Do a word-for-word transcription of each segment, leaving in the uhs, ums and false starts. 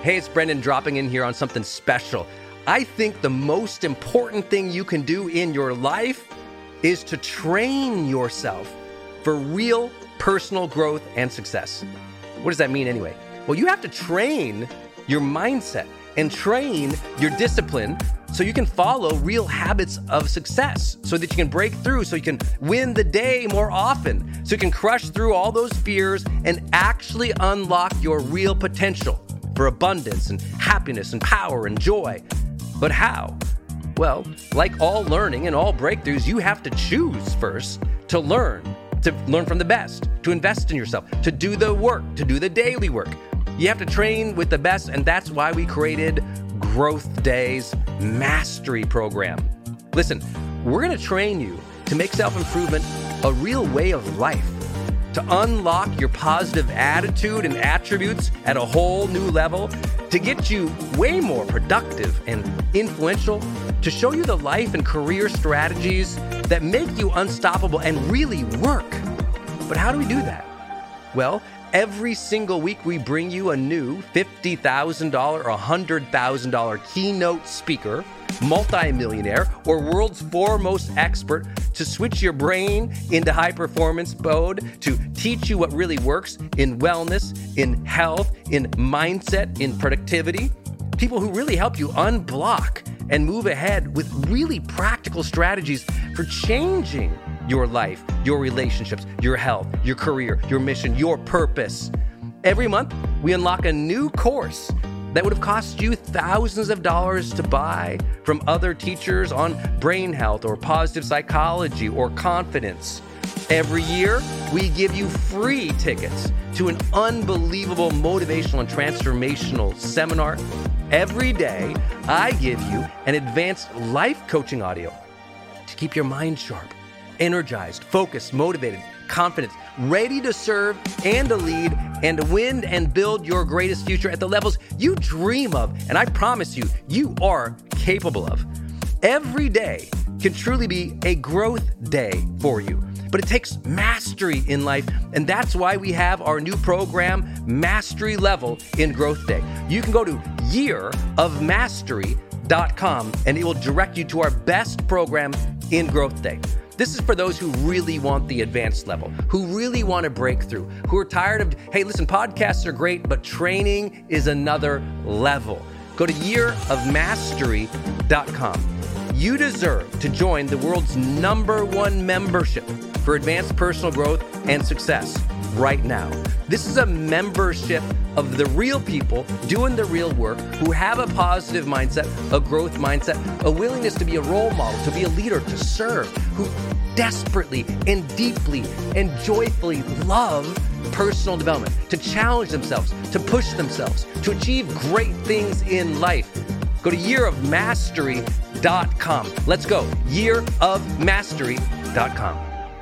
Hey, it's Brendan dropping in here on something special. I think the most important thing you can do in your life is to train yourself for real personal growth and success. What does that mean anyway? Well, you have to train your mindset and train your discipline so you can follow real habits of success, so that you can break through, so you can win the day more often, so you can crush through all those fears and actually unlock your real potential for abundance and happiness and power and joy. But how? Well, like all learning and all breakthroughs, you have to choose first to learn, to learn from the best, to invest in yourself, to do the work, to do the daily work. You have to train with the best, and that's why we created Growth Day's Mastery Program. Listen, we're going to train you to make self-improvement a real way of life, to unlock your positive attitude and attributes at a whole new level, to get you way more productive and influential, to show you the life and career strategies that make you unstoppable and really work. But how do we do that? Well, every single week we bring you a new fifty thousand dollars or one hundred thousand dollars keynote speaker, multimillionaire, or world's foremost expert to switch your brain into high performance mode, to teach you what really works in wellness, in health, in mindset, in productivity. People who really help you unblock and move ahead with really practical strategies for changing your life, your relationships, your health, your career, your mission, your purpose. Every month, we unlock a new course that would have cost you thousands of dollars to buy from other teachers on brain health or positive psychology or confidence. Every year, we give you free tickets to an unbelievable motivational and transformational seminar. Every day, I give you an advanced life coaching audio to keep your mind sharp, energized, focused, motivated, confident, ready to serve and to lead and to win and build your greatest future at the levels you dream of. And I promise you, you are capable of. Every day can truly be a growth day for you, but it takes mastery in life. And that's why we have our new program, Mastery Level in Growth Day. You can go to year of mastery dot com and it will direct you to our best program in Growth Day. This is for those who really want the advanced level, who really want to break through, who are tired of, hey, listen, podcasts are great, but training is another level. Go to year of mastery dot com. You deserve to join the world's number one membership for advanced personal growth and success right now. This is a membership of the real people doing the real work, who have a positive mindset, a growth mindset, a willingness to be a role model, to be a leader, to serve, who desperately and deeply and joyfully love personal development, to challenge themselves, to push themselves, to achieve great things in life. Go to year of mastery dot com. Let's go. year of mastery dot com.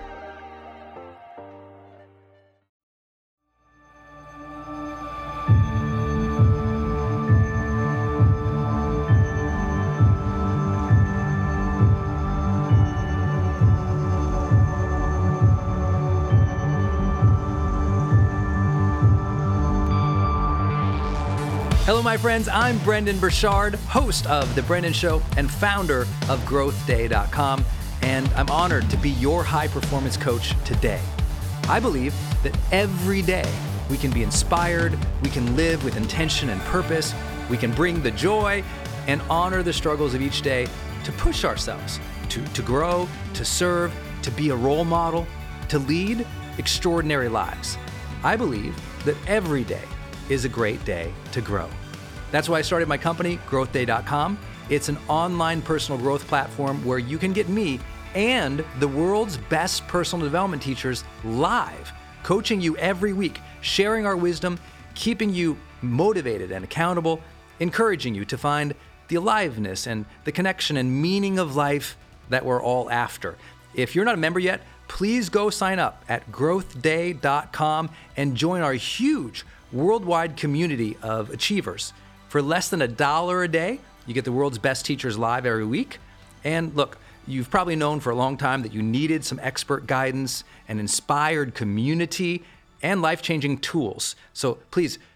Hello, my friends. I'm Brendon Burchard, host of The Brendan Show and founder of growth day dot com, and I'm honored to be your high-performance coach today. I believe that every day we can be inspired, we can live with intention and purpose, we can bring the joy and honor the struggles of each day to push ourselves, to, to grow, to serve, to be a role model, to lead extraordinary lives. I believe that every day is a great day to grow. That's why I started my company, growth day dot com. It's an online personal growth platform where you can get me and the world's best personal development teachers live, coaching you every week, sharing our wisdom, keeping you motivated and accountable, encouraging you to find the aliveness and the connection and meaning of life that we're all after. If you're not a member yet, please go sign up at growth day dot com and join our huge worldwide community of achievers. For less than a dollar a day, you get the world's best teachers live every week. And look, you've probably known for a long time that you needed some expert guidance, an inspired community, and life-changing tools. So please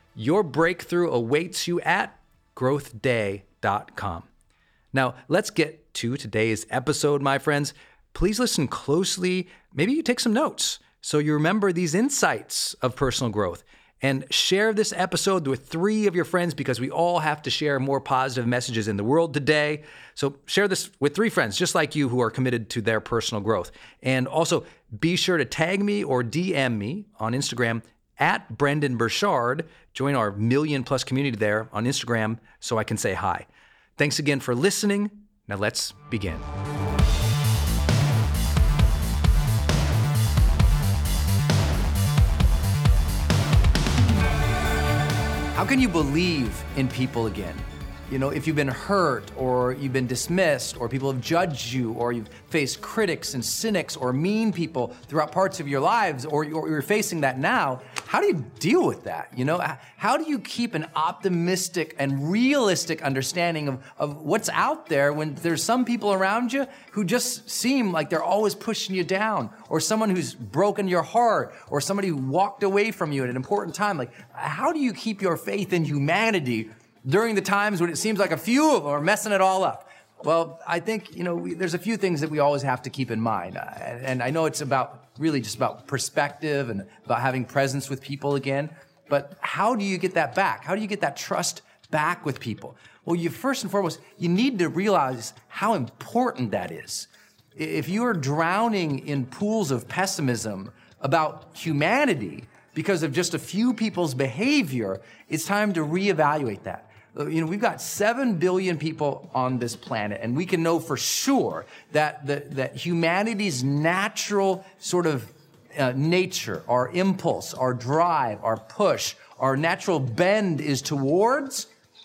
Your breakthrough awaits you at growth day dot com. Now, let's get to today's episode, my friends. Please listen closely. Maybe you take some notes so you remember these insights of personal growth. And share this episode with three of your friends, because we all have to share more positive messages in the world today. So share this with three friends just like you who are committed to their personal growth. And also be sure to tag me or D M me on Instagram at Brendon Burchard. Join our million plus community there on Instagram so I can say hi. Thanks again for listening. Now let's begin. How can you believe in people again? You know, if you've been hurt or you've been dismissed or people have judged you or you've faced critics and cynics or mean people throughout parts of your lives, or you're facing that now, how do you deal with that? You know, how do you keep an optimistic and realistic understanding of, of what's out there when there's some people around you who just seem like they're always pushing you down, or someone who's broken your heart, or somebody who walked away from you at an important time? Like, how do you keep your faith in humanity during the times when it seems like a few of them are messing it all up? Well, I think, you know, we, there's a few things that we always have to keep in mind. Uh, and, and I know it's about really just about perspective and about having presence with people again. But how do you get that back? How do you get that trust back with people? Well, you first and foremost, you need to realize how important that is. If you are drowning in pools of pessimism about humanity because of just a few people's behavior, it's time to reevaluate that. You know, we've got seven billion people on this planet, and we can know for sure that the, that humanity's natural sort of uh, nature, our impulse, our drive, our push, our natural bend is towards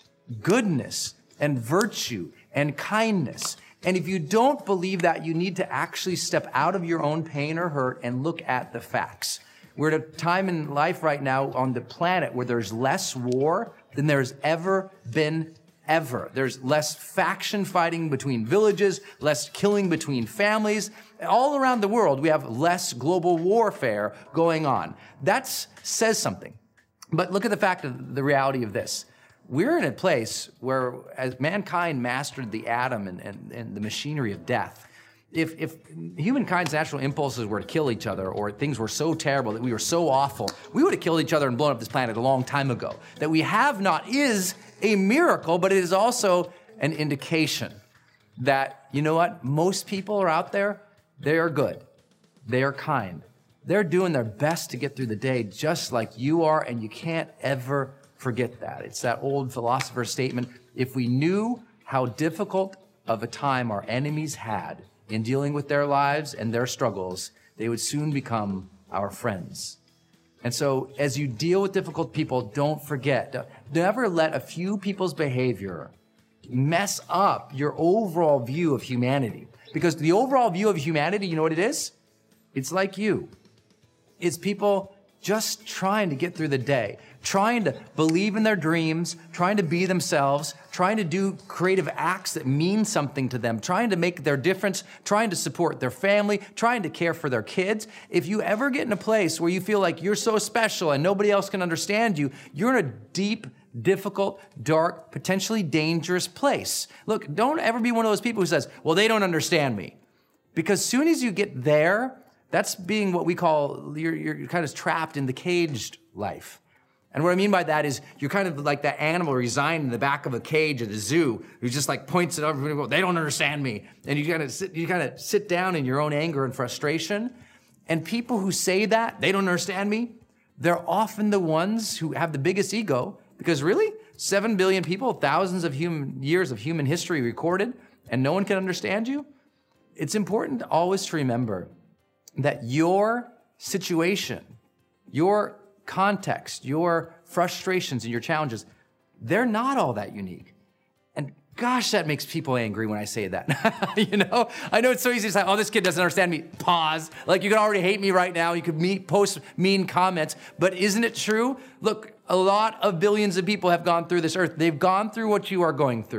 goodness and virtue and kindness. And if you don't believe that, you need to actually step out of your own pain or hurt and look at the facts. We're at a time in life right now on the planet where there's less war than there's ever been, ever. There's less faction fighting between villages, less killing between families. All around the world, we have less global warfare going on. That says something. But look at the fact of the reality of this. We're in a place where, as mankind mastered the atom and, and, and the machinery of death, If, if humankind's natural impulses were to kill each other, or things were so terrible that we were so awful, we would have killed each other and blown up this planet a long time ago. That we have not is a miracle, but it is also an indication that, you know what, most people are out there, they are good, they are kind, they're doing their best to get through the day just like you are, and you can't ever forget that. It's that old philosopher's statement: if we knew how difficult of a time our enemies had in dealing with their lives and their struggles, they would soon become our friends. And so as you deal with difficult people, don't forget, never let a few people's behavior mess up your overall view of humanity. Because the overall view of humanity, you know what it is? It's like you. It's people just trying to get through the day, trying to believe in their dreams, trying to be themselves, trying to do creative acts that mean something to them, trying to make their difference, trying to support their family, trying to care for their kids. If you ever get in a place where you feel like you're so special and nobody else can understand you, you're in a deep, difficult, dark, potentially dangerous place. Look, don't ever be one of those people who says, well, they don't understand me. Because as soon as you get there, that's being what we call, you're, you're kind of trapped in the caged life. And what I mean by that is you're kind of like that animal resigned in the back of a cage at a zoo who just like points at everybody and goes, they don't understand me. And you kind of sit, you kind of sit down in your own anger and frustration. And people who say that, they don't understand me, they're often the ones who have the biggest ego, because really, seven billion people, thousands of human years of human history recorded, and no one can understand you. It's important always to remember that your situation, your context, your frustrations and your challenges, they're not all that unique. And gosh, that makes people angry when I say that. You know, I know it's so easy to say, oh, this kid doesn't understand me. Pause. Like you could already hate me right now. You could meet, post mean comments, but isn't it true? Look, a lot of billions of people have gone through this earth. They've gone through what you are going through.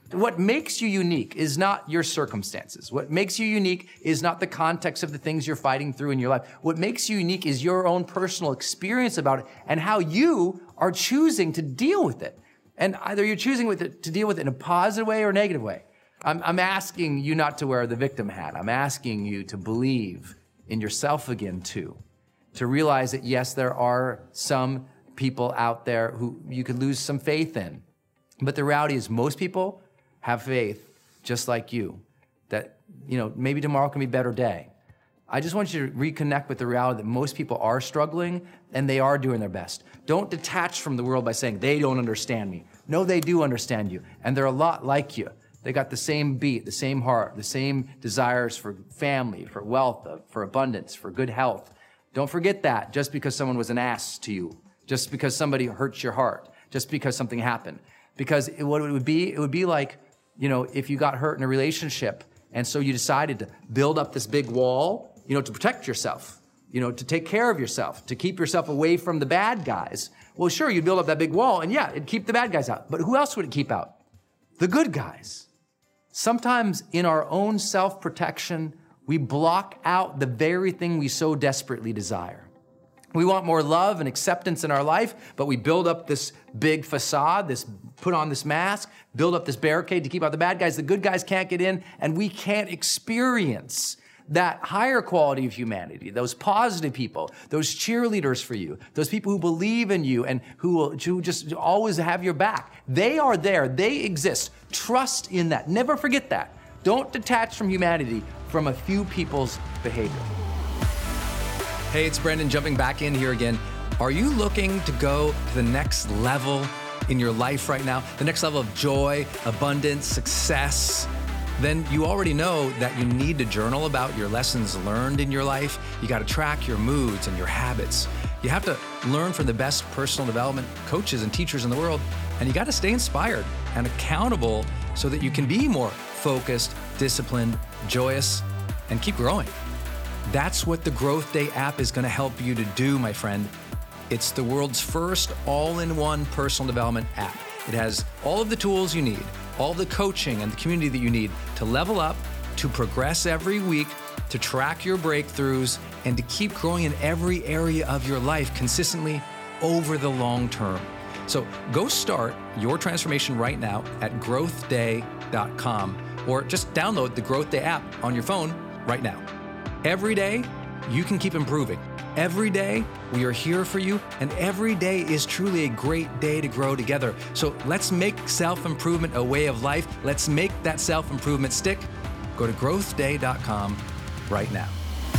What makes you unique is not your circumstances. What makes you unique is not the context of the things you're fighting through in your life. What makes you unique is your own personal experience about it and how you are choosing to deal with it. And either you're choosing with it to deal with it in a positive way or a negative way. I'm, I'm asking you not to wear the victim hat. I'm asking you to believe in yourself again too. To realize that yes, there are some people out there who you could lose some faith in. But the reality is most people have faith just like you, that, you know, maybe tomorrow can be a better day. I just want you to reconnect with the reality that most people are struggling and they are doing their best. Don't detach from the world by saying they don't understand me. No, they do understand you, and they're a lot like you. They got the same beat, the same heart, the same desires for family, for wealth, for abundance, for good health. Don't forget that just because someone was an ass to you, just because somebody hurt your heart, just because something happened. Because it, what it would be, it would be like, you know, if you got hurt in a relationship and so you decided to build up this big wall, you know, to protect yourself, you know, to take care of yourself, to keep yourself away from the bad guys. Well, sure, you'd build up that big wall and yeah, it'd keep the bad guys out. But who else would it keep out? The good guys. Sometimes in our own self-protection, we block out the very thing we so desperately desire. We want more love and acceptance in our life, but we build up this big facade, this put on this mask, build up this barricade to keep out the bad guys. The good guys can't get in, and we can't experience that higher quality of humanity, those positive people, those cheerleaders for you, those people who believe in you and who will who just always have your back. They are there. They exist. Trust in that. Never forget that. Don't detach from humanity from a few people's behavior. Hey, it's Brandon jumping back in here again. Are you looking to go to the next level in your life right now? The next level of joy, abundance, success? Then you already know that you need to journal about your lessons learned in your life. You got to track your moods and your habits. You have to learn from the best personal development coaches and teachers in the world. And you got to stay inspired and accountable so that you can be more focused, disciplined, joyous, and keep growing. That's what the Growth Day app is going to help you to do, my friend. It's the world's first all-in-one personal development app. It has all of the tools you need, all the coaching and the community that you need to level up, to progress every week, to track your breakthroughs, and to keep growing in every area of your life consistently over the long term. So go start your transformation right now at growth day dot com, or just download the Growth Day app on your phone right now. Every day, you can keep improving. Every day, we are here for you, and every day is truly a great day to grow together. So let's make self-improvement a way of life. Let's make that self-improvement stick. Go to growth day dot com right now.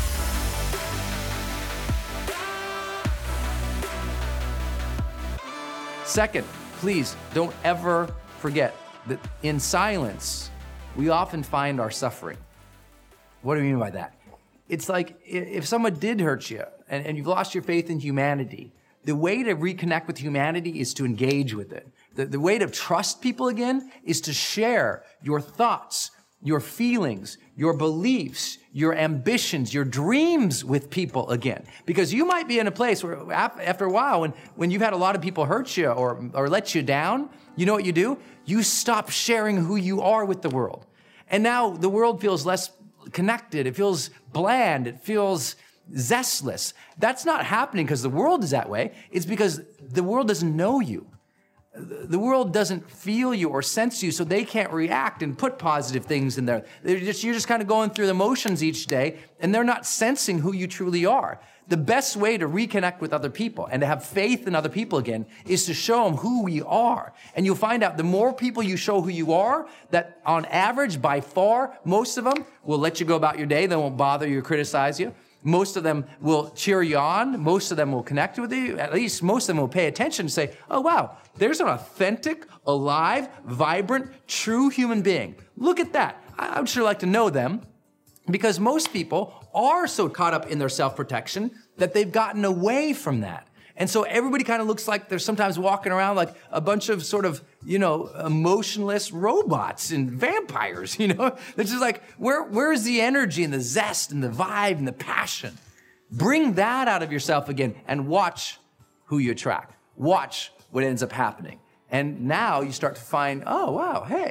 Second, please don't ever forget that in silence, we often find our suffering. What do you mean by that? It's like if someone did hurt you and, and you've lost your faith in humanity, the way to reconnect with humanity is to engage with it. The, the way to trust people again is to share your thoughts, your feelings, your beliefs, your ambitions, your dreams with people again. Because you might be in a place where after a while, when, when you've had a lot of people hurt you or, or let you down, you know what you do? You stop sharing who you are with the world. And now the world feels less connected. It feels bland. It feels zestless. That's not happening because the world is that way. It's because the world doesn't know you. The world doesn't feel you or sense you, so they can't react and put positive things in there. They're just, you're just kind of going through the motions each day, and they're not sensing who you truly are. The best way to reconnect with other people and to have faith in other people again is to show them who we are. And you'll find out the more people you show who you are, that on average, by far, most of them will let you go about your day. They won't bother you or criticize you. Most of them will cheer you on. Most of them will connect with you. At least most of them will pay attention and say, oh, wow, there's an authentic, alive, vibrant, true human being. Look at that. I would sure like to know them, because most people are so caught up in their self-protection that they've gotten away from that. And so everybody kind of looks like they're sometimes walking around like a bunch of sort of, you know, emotionless robots and vampires, you know? It's just like, where, where's the energy and the zest and the vibe and the passion? Bring that out of yourself again and watch who you attract. Watch what ends up happening. And now you start to find, oh, wow, hey,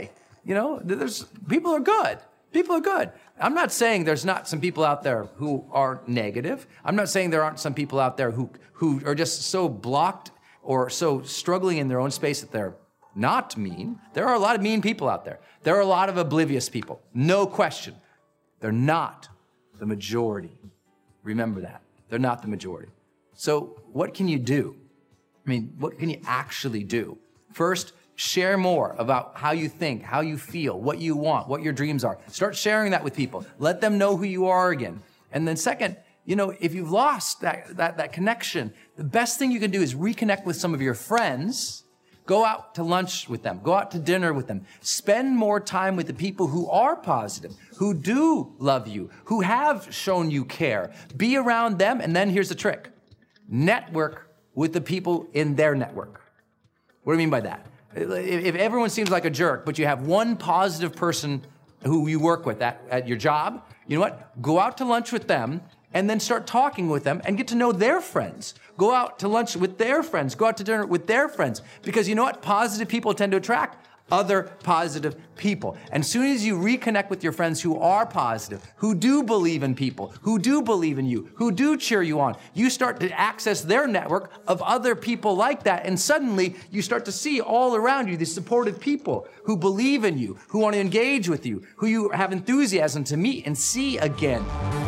You know, there's people are good. People are good. I'm not saying there's not some people out there who are negative. I'm not saying there aren't some people out there who who are just so blocked or so struggling in their own space that they're not mean. There are a lot of mean people out there. There are a lot of oblivious people. No question. They're not the majority. Remember that. They're not the majority. So what can you do? I mean, what can you actually do? First, share more about how you think, how you feel, what you want, what your dreams are. Start sharing that with people. Let them know who you are again. And then second, you know, if you've lost that, that, that connection, the best thing you can do is reconnect with some of your friends. Go out to lunch with them. Go out to dinner with them. Spend more time with the people who are positive, who do love you, who have shown you care. Be around them, and then here's the trick. Network with the people in their network. What do I mean by that? If everyone seems like a jerk, but you have one positive person who you work with at, at your job, you know what? Go out to lunch with them and then start talking with them and get to know their friends. Go out to lunch with their friends. Go out to dinner with their friends. Because you know what? Positive people tend to attract other positive people. And as soon as you reconnect with your friends who are positive, who do believe in people, who do believe in you, who do cheer you on, you start to access their network of other people like that. And suddenly you start to see all around you these supportive people who believe in you, who want to engage with you, who you have enthusiasm to meet and see again.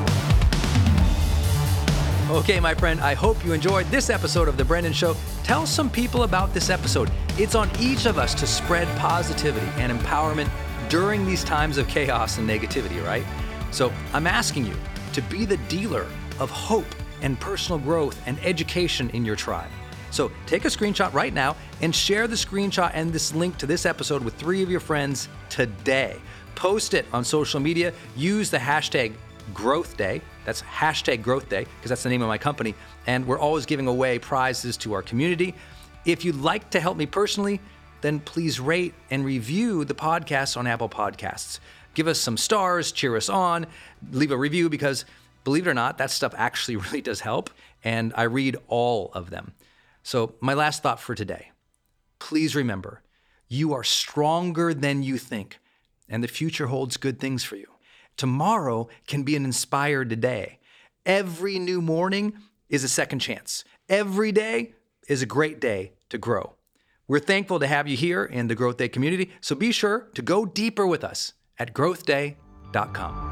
Okay, my friend, I hope you enjoyed this episode of The Brendon Show. Tell some people about this episode. It's on each of us to spread positivity and empowerment during these times of chaos and negativity, right? So I'm asking you to be the dealer of hope and personal growth and education in your tribe. So take a screenshot right now and share the screenshot and this link to this episode with three of your friends today. Post it on social media. Use the hashtag Growth Day. That's hashtag Growth Day, because that's the name of my company. And we're always giving away prizes to our community. If you'd like to help me personally, then please rate and review the podcast on Apple Podcasts. Give us some stars, cheer us on, leave a review, because believe it or not, that stuff actually really does help. And I read all of them. So my last thought for today, please remember, you are stronger than you think, and the future holds good things for you. Tomorrow can be an inspired day. Every new morning is a second chance. Every day is a great day to grow. We're thankful to have you here in the Growth Day community, so be sure to go deeper with us at growth day dot com.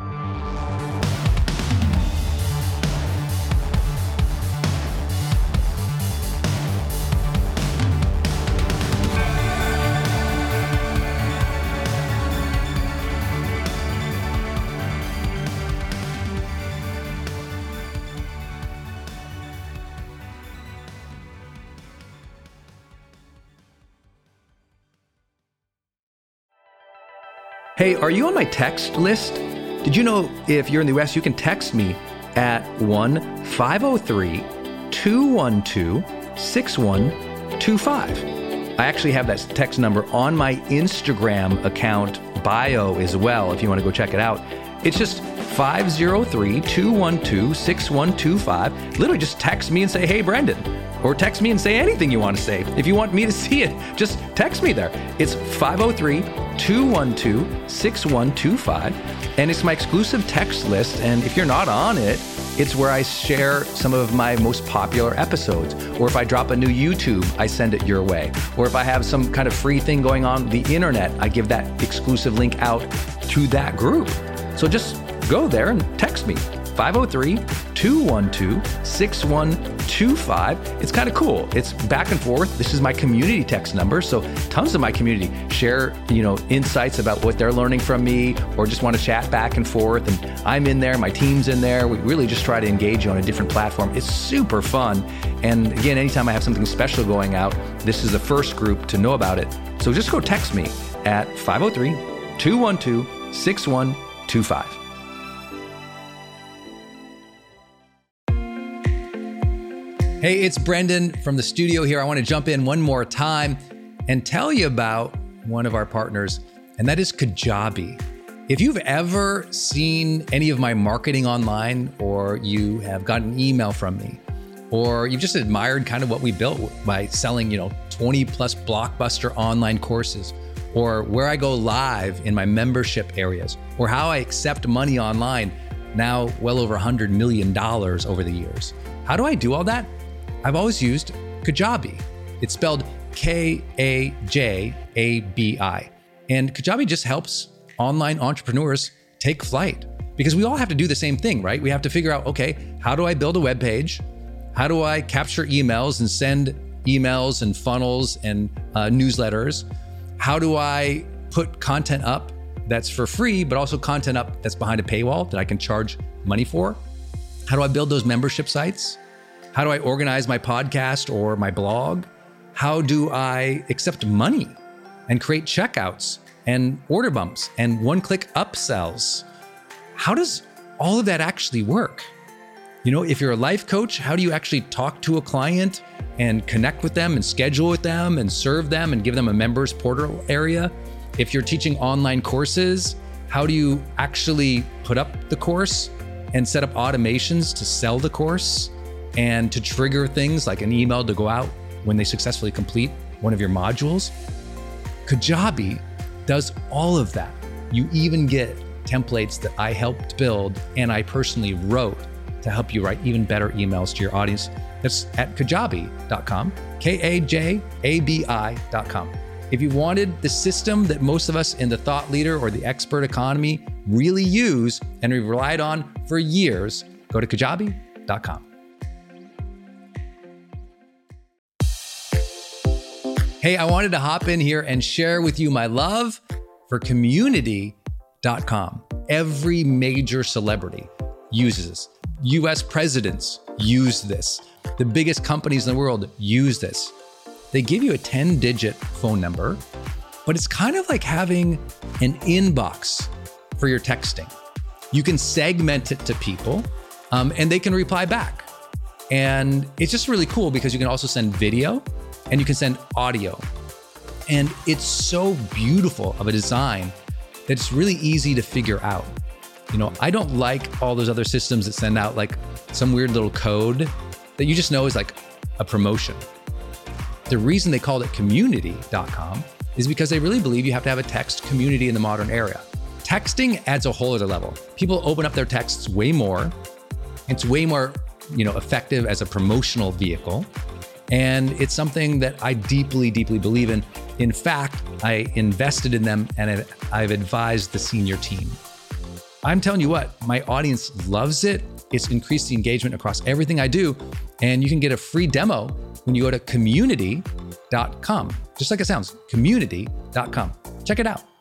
Hey, are you on my text list? Did you know if you're in the U S, you can text me at one five oh three, two one two, six one two five. I actually have that text number on my Instagram account bio as well, if you want to go check it out. It's just five oh three, two one two, six one two five. Literally just text me and say, hey, Brendon. Or text me and say anything you want to say. If you want me to see it, just text me there. It's five oh three, two one two, six one two five. And it's my exclusive text list. And if you're not on it, it's where I share some of my most popular episodes. Or if I drop a new YouTube, I send it your way. Or if I have some kind of free thing going on the internet, I give that exclusive link out to that group. So just go there and text me. five oh three, two one two, six one two five. It's kind of cool. It's back and forth. This is my community text number. So tons of my community share, you know, insights about what they're learning from me, or just want to chat back and forth. And I'm in there, my team's in there. We really just try to engage you on a different platform. It's super fun. And again, anytime I have something special going out, this is the first group to know about it. So just go text me at five oh three, two one two, six one two five. Hey, it's Brendon from the studio here. I want to jump in one more time and tell you about one of our partners, and that is Kajabi. If you've ever seen any of my marketing online, or you have gotten an email from me, or you've just admired kind of what we built by selling, you know, twenty plus blockbuster online courses, or where I go live in my membership areas, or how I accept money online, now well over one hundred million dollars over the years. How do I do all that? I've always used Kajabi. It's spelled K A J A B I. And Kajabi just helps online entrepreneurs take flight, because we all have to do the same thing, right? We have to figure out, okay, how do I build a web page? How do I capture emails and send emails and funnels and uh, newsletters? How do I put content up that's for free, but also content up that's behind a paywall that I can charge money for? How do I build those membership sites? How do I organize my podcast or my blog? How do I accept money and create checkouts and order bumps and one-click upsells? How does all of that actually work? You know, if you're a life coach, how do you actually talk to a client and connect with them and schedule with them and serve them and give them a members portal area? If you're teaching online courses, how do you actually put up the course and set up automations to sell the course and to trigger things like an email to go out when they successfully complete one of your modules? Kajabi does all of that. You even get templates that I helped build and I personally wrote to help you write even better emails to your audience. That's at kajabi dot com, K A J A B I dot com. If you wanted the system that most of us in the thought leader or the expert economy really use and we've relied on for years, go to kajabi dot com. Hey, I wanted to hop in here and share with you my love for community dot com. Every major celebrity uses this. U S presidents use this. The biggest companies in the world use this. They give you a ten digit phone number, but it's kind of like having an inbox for your texting. You can segment it to people um, and they can reply back. And it's just really cool because you can also send video and you can send audio. And it's so beautiful of a design that it's really easy to figure out. You know, I don't like all those other systems that send out like some weird little code that you just know is like a promotion. The reason they called it community dot com is because they really believe you have to have a text community in the modern era. Texting adds a whole other level. People open up their texts way more. It's way more, you know, effective as a promotional vehicle. And it's something that I deeply, deeply believe in. In fact, I invested in them and I've advised the senior team. I'm telling you what, my audience loves it. It's increased the engagement across everything I do. And you can get a free demo when you go to community dot com. Just like it sounds, community dot com. Check it out.